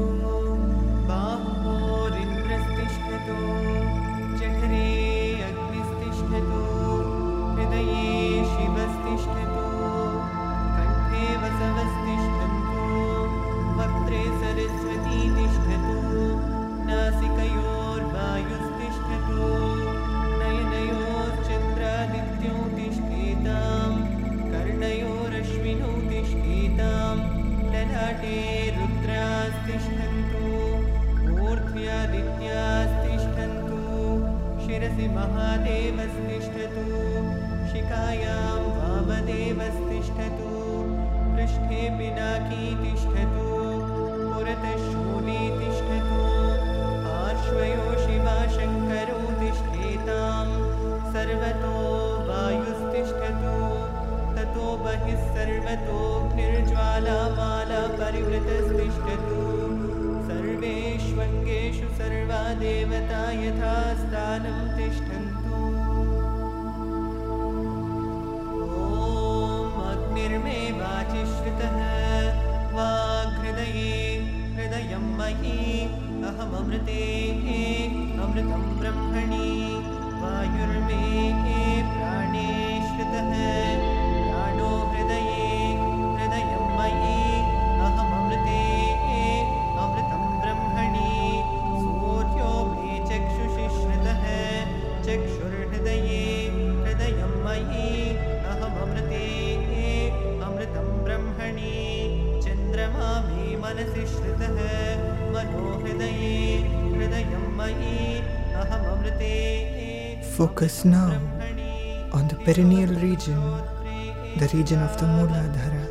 बाहोरिन्द्रस्तिष्ठतु जठरे अग्निस्तिष्ठतु हृदये शिवस्तिष्ठतु कण्ठे वसवस्तिष्ठन्तु वक्त्रे सरस्वती तिष्ठतु नासिकयोर्वायुस्तिष्ठतु नयनयोश्चन्द्रादित्यो तिष्ठेताम् कर्णयोरश्विनौ तिष्ठेताम् ललाटे रुद्रास्तिष्ठन्तु मूर्ध्यादित्यास्तिष्ठन्तु शिरसि महादेवस्तिष्ठतु शिखायां वामदेवस्तिष्ठतु पृष्ठे पिनाकी तिष्ठतु पुरतः शूली तिष्ठतु पार्श्वयो शिवशङ्करो तिष्ठेताम् सर्वतो वायुस्तिष्ठतु ततो बहिः सर्वतोऽग्निर्ज्वालामाला परिवृतस्तिष्ठतु सर्वेष्वङ्गेषु सर्वा देवता यथा स्थानं तिष्ठन्तु ॐ अग्निर्मे वाचि श्रुतः वाग्हृदये हृदयं मयि अहममृते अमृतं ब्रह्मणि वायुर्मे प्राणे श्रुतः प्राणो हृदये हृदयं मयि अहममृते अमृतं ब्रह्मणि सूर्यो मे चक्षुषि श्रुतः चक्षुर्हृदये हृदयं मयि अहममृते अमृतं ब्रह्मणि चन्द्रमा मे मनसि श्रुतः मनो हृदये हृदयं मयि अहममृते. Focus now on the perineal region, the region of the Mooladhara.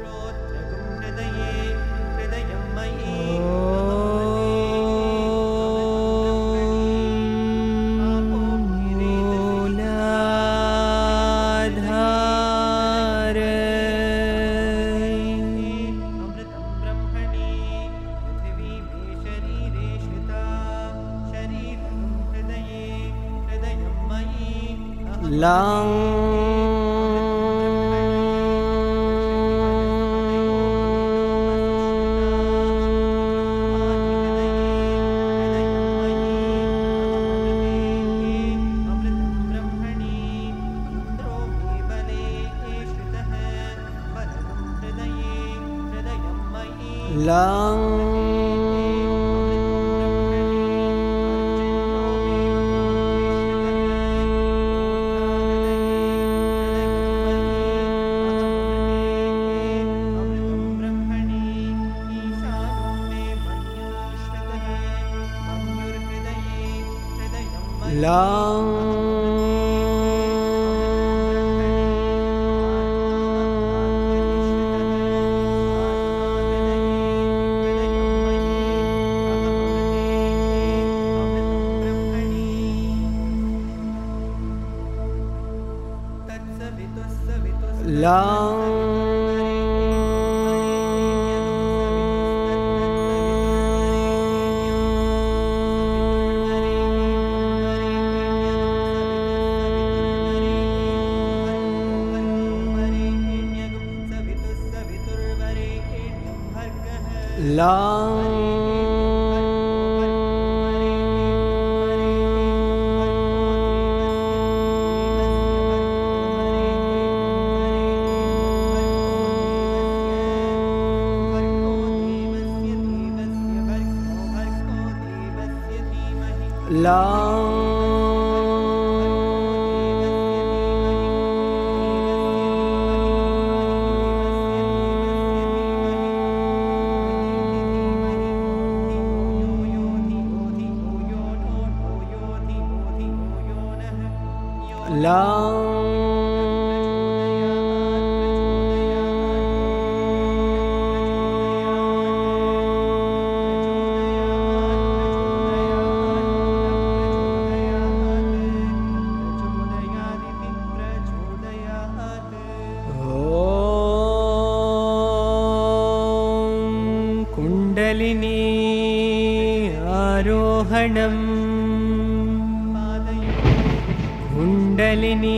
Kundalini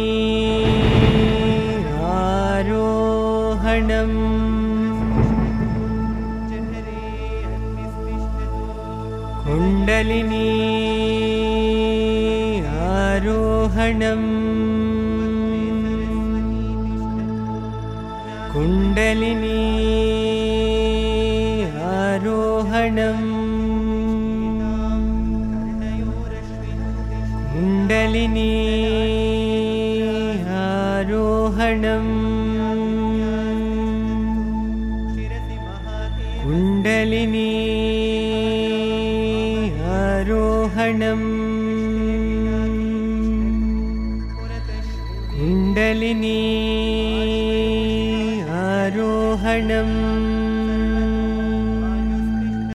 आरोहणम् जठरे अग्निस्तिष्ठतु कुण्डलिनी आरोहणम् कुण्डलिनी आरोहणम् कुण्डलिनी आरोहणम् कुण्डलिनी आरोहणम् कुण्डलिनी आरोहणम्